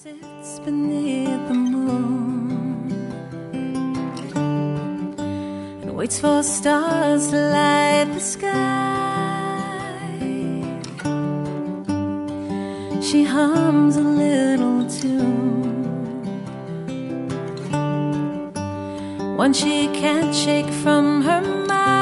sits beneath the moon and waits for stars to light the sky. She hums a little tune, one she can't shake from her mind.